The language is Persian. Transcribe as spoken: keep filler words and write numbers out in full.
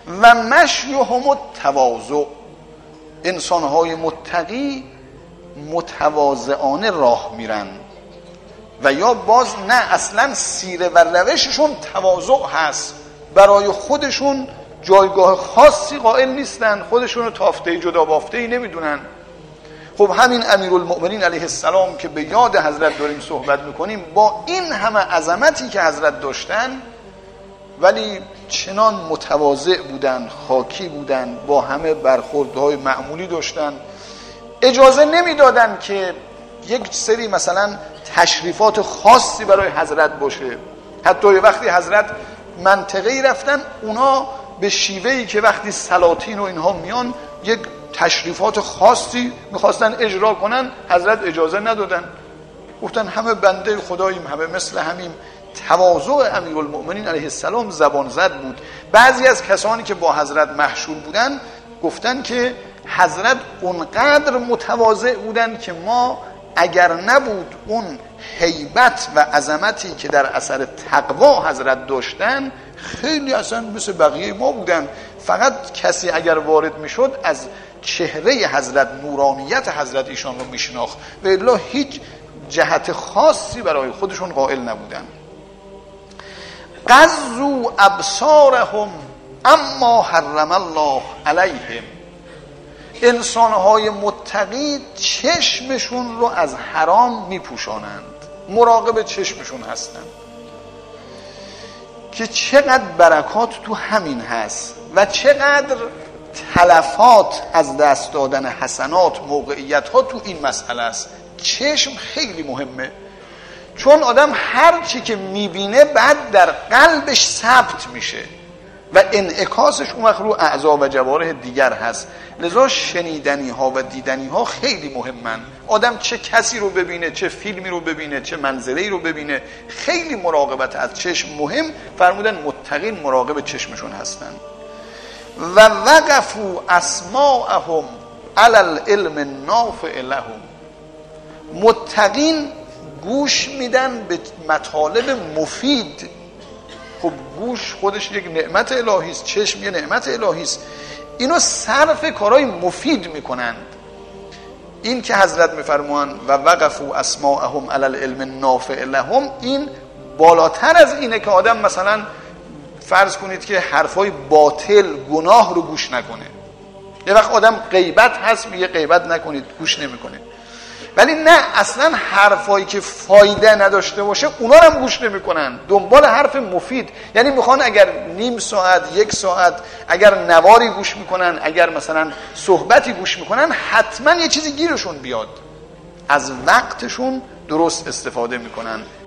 و مشیهم التواضع، انسانهای متقی متواضعانه راه میرن. و یا باز نه، اصلا سیره و روششون تواضع هست، برای خودشون جایگاه خاصی قائل نیستن، خودشون رو تافته جدا بافته ای نمیدونن. خب همین امیرالمؤمنین علیه السلام که به یاد حضرت داریم صحبت میکنیم، با این همه عظمتی که حضرت داشتن ولی چنان متواضع بودن، خاکی بودن، با همه برخوردهای معمولی داشتن، اجازه نمیدادن که یک سری مثلا تشریفات خاصی برای حضرت باشه. حتی وقتی حضرت منطقه‌ای رفتن، اونا به شیوهی که وقتی سلاطین و اینها میان یک تشریفات خاصی میخواستن اجرا کنن، حضرت اجازه ندادن. گفتن همه بنده خداییم، همه مثل همیم. تواضع امیرالمؤمنین علیه السلام زبان زد بود. بعضی از کسانی که با حضرت محشور بودن گفتن که حضرت اونقدر متواضع بودن که ما اگر نبود اون هیبت و عظمتی که در اثر تقوا حضرت داشتن، خیلی اصلا مثل بقیه ما بودن. فقط کسی اگر وارد میشد از چهره حضرت، نورانیت حضرت ایشان رو میشناخت، و الا هیچ جهت خاصی برای خودشون قائل نبودن. غضوا ابصارهم اما حرم الله علیهم، انسانهای متقی چشمشون رو از حرام میپوشانند، مراقب چشمشون هستند. که چقدر برکات تو همین هست و چقدر تلفات از دست دادن حسنات، موقعیت ها تو این مسئله است. چشم خیلی مهمه، چون آدم هر چی که میبینه بعد در قلبش ثبت میشه و انعکاسش اون وقت رو اعضا و جوارح دیگر هست. لذا شنیدنی ها و دیدنی ها خیلی مهمن. آدم چه کسی رو ببینه، چه فیلمی رو ببینه، چه منظری رو ببینه، خیلی مراقبت از چشم مهم. فرمودن متقین مراقب چشمشون هستن. و وقفوا اسماعهم علی العلم النافع لهم، متقین گوش میدن به مطالب مفید. خب گوش خودش یک نعمت الهی است، چشم یه نعمت الهی است. اینو صرف کارهای مفید میکنند. این که حضرت میفرمان و وقفوا اسماعهم علی العلم النافع لهم، این بالاتر از اینه که آدم مثلا فرض کنید که حرفای باطل، گناه رو گوش نکنه. یه وقت آدم غیبت هست میگه غیبت نکنید، گوش نمیکنه. ولی نه، اصلا حرفایی که فایده نداشته باشه اونا رو هم گوش نمیکنن، دنبال حرف مفید. یعنی میخوان اگر نیم ساعت، یک ساعت اگر نواری گوش میکنن، اگر مثلا صحبتی گوش میکنن، حتما یه چیزی گیرشون بیاد. از وقتشون درست استفاده میکنن.